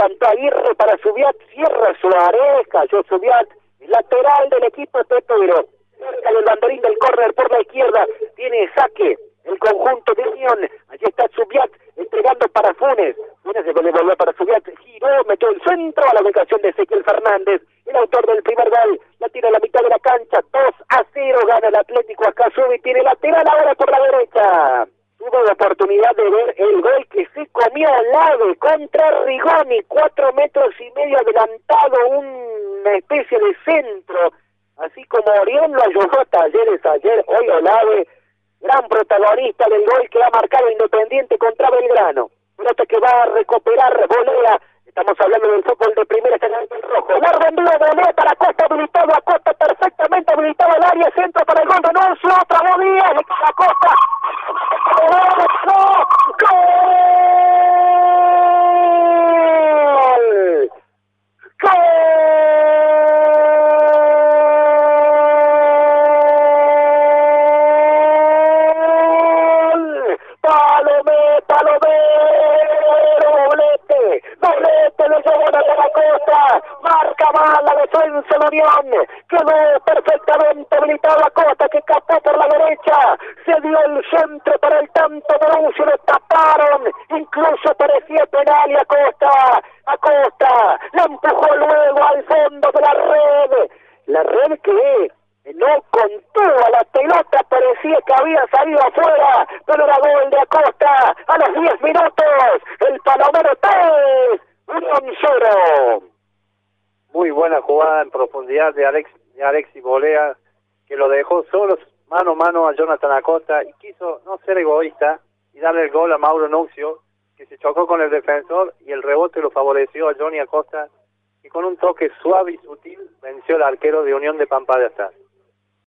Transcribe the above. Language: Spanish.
levantó Aguirre para Subiat, cierra Suárez, cayó Subiat, lateral del equipo Pepero, cerca del banderín del córner por la izquierda, tiene saque el conjunto de Unión, allí está Subiat entregando para Funes, Funes debe devolver para Subiat, giró, metió el centro a la ubicación de Ezequiel Fernández, el autor del primer gol, la tira a la mitad de la cancha, 2-0 gana el Atlético Acasubi, tiene lateral ahora por la derecha. Tuvo la oportunidad de ver el gol que se comió Lave contra Rigoni, 4 metros y medio adelantado, una especie de centro, así como Orión lo ayudó a Talleres ayer, hoy Olave, gran protagonista del gol que ha marcado Independiente contra Belgrano. Pelota que va a recuperar Bolea, estamos hablando del fútbol de primera, está en el rojo. Largo envío de Bolea para Costa, habilitado a Costa, perfectamente habilitado al área, centro para el gol de Nuncio, otra Bolea, le queda a Costa. ¡Gol! Doblete le llevó a la Costa, marca mal la defensa de Unión, quedó perfectamente habilitado a Costa que capó por la derecha, se dio el centro para el tanto de Lucio, lo taparon, incluso parecía penal y Acosta la empujó luego al fondo de la red que no contuvo a la pelota, parecía que había salido afuera, pero era gol de Acosta a los 10 minutos, el Palomero 3, Unión 0. Muy buena jugada en profundidad de Alexis Bolea, que lo dejó solo mano a mano a Jonathan Acosta y quiso no ser egoísta y darle el gol a Mauro Nuxio, que se chocó con el defensor y el rebote lo favoreció a Johnny Acosta, y con un toque suave y sutil venció al arquero de Unión de Pampa de Azar.